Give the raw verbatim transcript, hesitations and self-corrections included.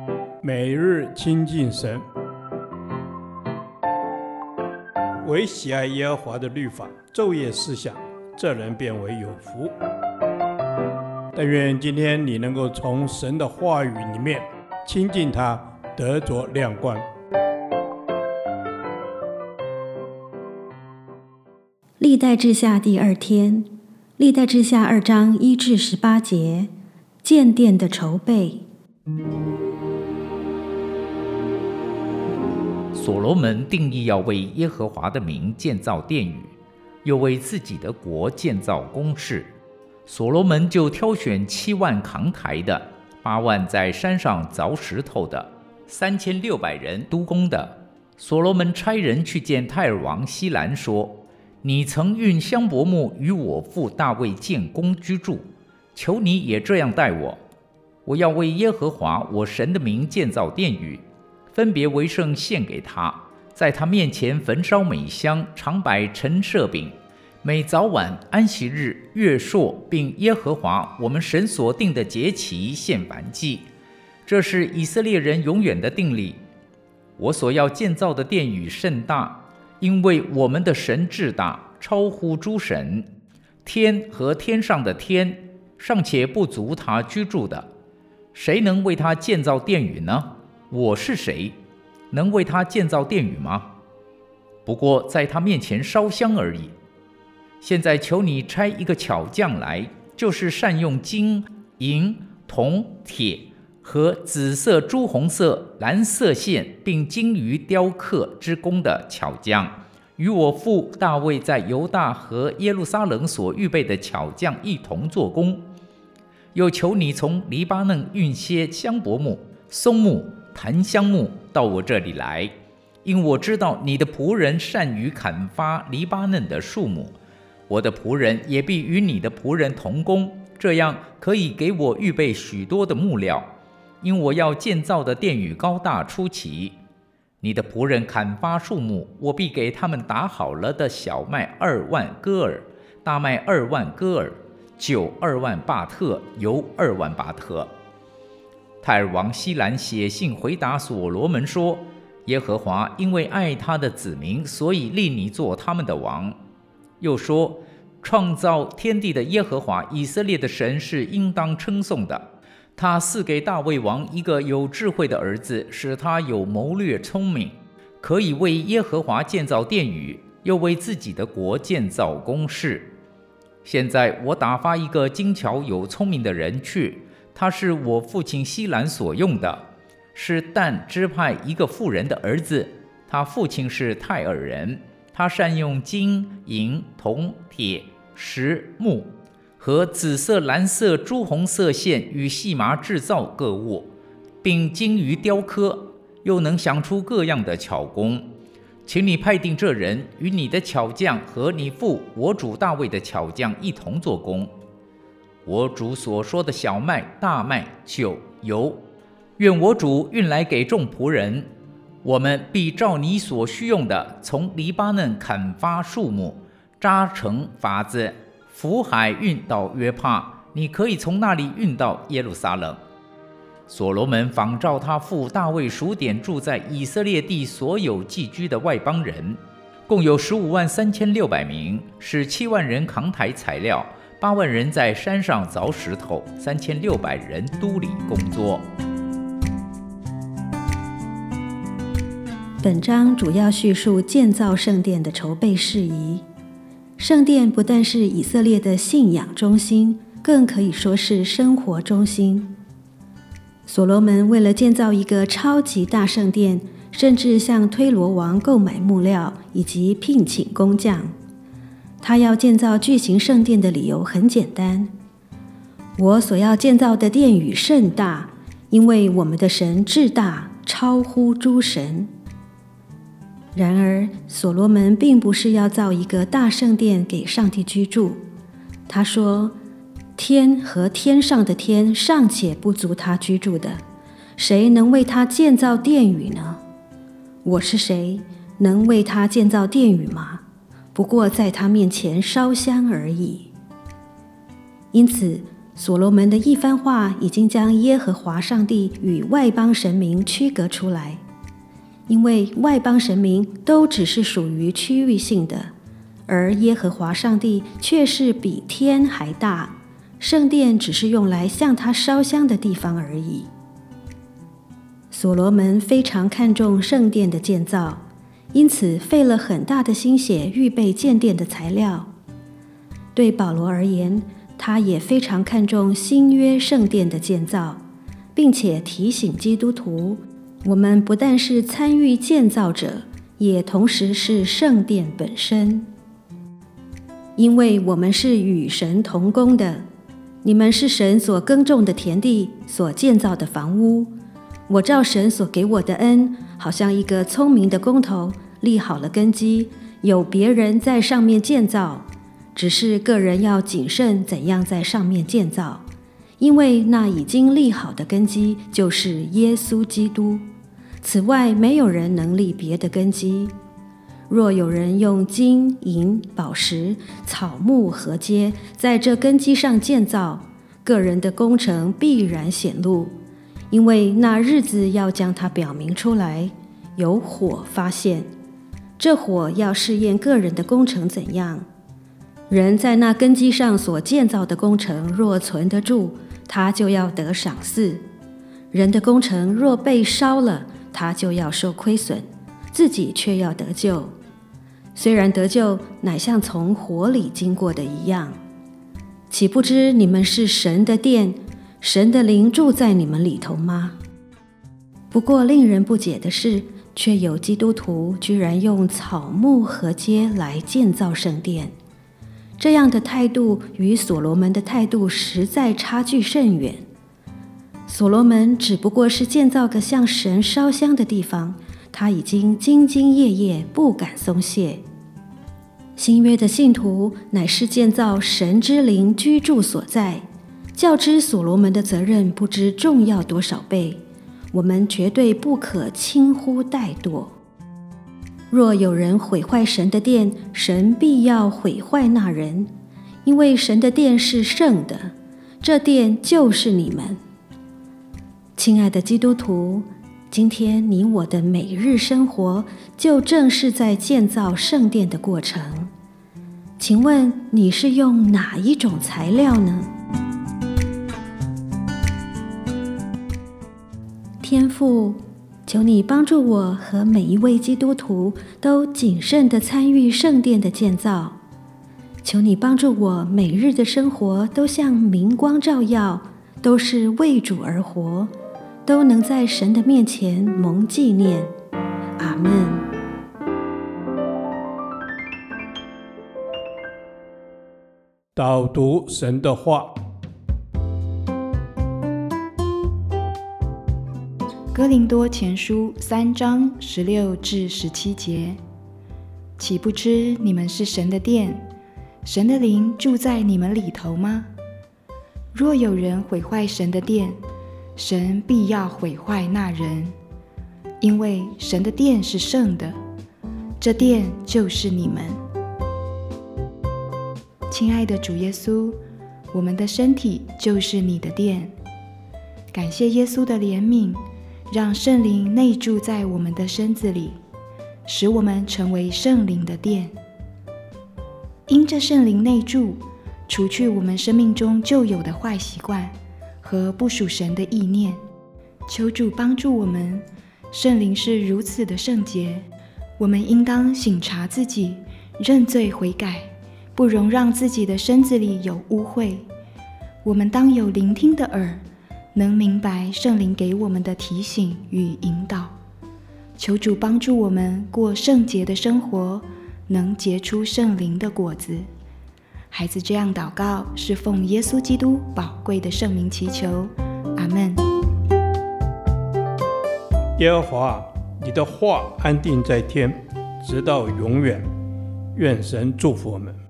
每日亲近神，唯喜爱耶和华的律法，昼夜思想，这人变为有福。但愿今天你能够从神的话语里面亲近他，得着亮光。 历代志下第二天，历代志下二章一至十八节，建殿的筹备。 所罗门定义要为耶和华的名建造殿宇，又为自己的国建造宫室。所罗门就挑选七万扛台的，八万在山上凿石头的，三千六百人督工的。所罗门差人去见泰尔王希兰说：你曾运香柏木与我父大卫建宫居住，求你也这样待我。我要为耶和华我神的名建造殿宇，分别为圣献给他，在他面前焚烧美香，常摆陈设饼，每早晚安息日、月朔，并耶和华我们神所定的节期献燔祭。这是以色列人永远的定例。我所要建造的殿宇甚大，因为我们的神至大，超乎诸神。天和天上的天尚且不足他居住的，谁能为他建造殿宇呢？我是谁，能为他建造殿宇吗？不过在他面前烧香而已。现在求你差一个巧匠来，就是善用金、银、铜、铁和紫色、朱红色、蓝色线，并精于雕刻之工的巧匠，与我父大卫在犹大和耶路撒冷所预备的巧匠一同做工。又求你从黎巴嫩运些香柏木、松木、檀香木到我这里来，因我知道你的仆人善于砍伐黎巴嫩的树木，我的仆人也必与你的仆人同工，这样可以给我预备许多的木料，因我要建造的殿宇高大出奇。你的仆人砍伐树木，我必给他们打好了的小麦二万戈尔，大麦二万戈尔，酒二万巴特，油二万巴特。泰尔王希兰写信回答所罗门说：耶和华因为爱他的子民，所以立你做他们的王。又说：创造天地的耶和华以色列的神是应当称颂的。他赐给大卫王一个有智慧的儿子，使他有谋略聪明，可以为耶和华建造殿宇，又为自己的国建造宫室。现在我打发一个精巧有聪明的人去，他是我父亲希兰所用的，是但支派一个妇人的儿子，他父亲是泰尔人。他善用金、银、铜、铁、石、木和紫色、蓝色、朱红色线与细麻制造各物，并精于雕刻，又能想出各样的巧工。请你派定这人与你的巧匠和你父我主大卫的巧匠一同做工。我主所说的小麦、大麦、酒、油，愿我主运来给众仆人。我们必照你所需用的，从黎巴嫩砍伐树木，扎成筏子，浮海运到约帕，你可以从那里运到耶路撒冷。所罗门仿照他父大卫数点住在以色列地所有寄居的外邦人，共有十五万三千六百名，使七万人扛抬材料，八万人在山上凿石头，三千六百人督理工作。 本章主要叙述建造圣殿的筹备事宜。圣殿不但是以色列的信仰中心，更可以说是生活中心。所罗门为了建造一个超级大圣殿，甚至向推罗王购买木料以及聘请工匠。他要建造巨型圣殿的理由很简单：我所要建造的殿宇甚大，因为我们的神至大，超乎诸神。然而，所罗门并不是要造一个大圣殿给上帝居住。他说：天和天上的天尚且不足他居住的，谁能为他建造殿宇呢？我是谁，能为他建造殿宇吗？不过在他面前烧香而已。因此， 所罗门的一番话已经将耶和华上帝与外邦神明区隔出来，因为外邦神明都只是属于区域性的，而耶和华上帝却是比天还大，圣殿只是用来向他烧香的地方而已。所罗门非常看重圣殿的建造，因此费了很大的心血预备建殿的材料。对保罗而言，他也非常看重新约圣殿的建造，并且提醒基督徒，我们不但是参与建造者，也同时是圣殿本身。因为我们是与神同工的，你们是神所耕种的田地，所建造的房屋。我照神所给我的恩，好像一个聪明的工头，立好了根基，有别人在上面建造，只是个人要谨慎怎样在上面建造，因为那已经立好的根基就是耶稣基督。此外，没有人能立别的根基。若有人用金银宝石草木禾秸在这根基上建造，个人的工程必然显露，因为那日子要将它表明出来，有火发现，这火要试验个人的工程怎样。人在那根基上所建造的工程若存得住，他就要得赏赐；人的工程若被烧了，他就要受亏损，自己却要得救。虽然得救，乃像从火里经过的一样。岂不知你们是神的殿，神的灵住在你们里头吗？不过令人不解的是，却有基督徒居然用草木禾秸来建造圣殿。这样的态度与所罗门的态度实在差距甚远。所罗门只不过是建造个向神烧香的地方，他已经兢兢业业，不敢松懈。新约的信徒乃是建造神之灵居住所在，较之所罗门的责任不知重要多少倍，我们绝对不可轻忽怠惰。若有人毁坏神的殿，神必要毁坏那人，因为神的殿是圣的，这殿就是你们。亲爱的基督徒，今天你我的每日生活就正是在建造圣殿的过程。请问你是用哪一种材料呢？天父，求你帮助我和每一位基督徒都谨慎地参与圣殿的建造。求你帮助我每日的生活都像明光照耀，都是为主而活，都能在神的面前蒙纪念。阿们。 导读神的话。 哥林多前书三章十六至十七节，岂不知你们是神的殿，神的灵住在你们里头吗？若有人毁坏神的殿，神必要毁坏那人，因为神的殿是圣的，这殿就是你们。亲爱的主耶稣，我们的身体就是你的殿，感谢耶稣的怜悯，让圣灵内住在我们的身子里，使我们成为圣灵的殿。因这圣灵内住，除去我们生命中旧有的坏习惯和不属神的意念。求主帮助我们，圣灵是如此的圣洁，我们应当省察自己，认罪悔改，不容让自己的身子里有污秽。我们当有聆听的耳，能明白圣灵给我们的提醒与引导。求主帮助我们过圣洁的生活，能结出圣灵的果子。孩子这样祷告，是奉耶稣基督宝贵的圣名祈求，阿们。 耶和华，你的话安定在天，直到永远。愿神祝福我们。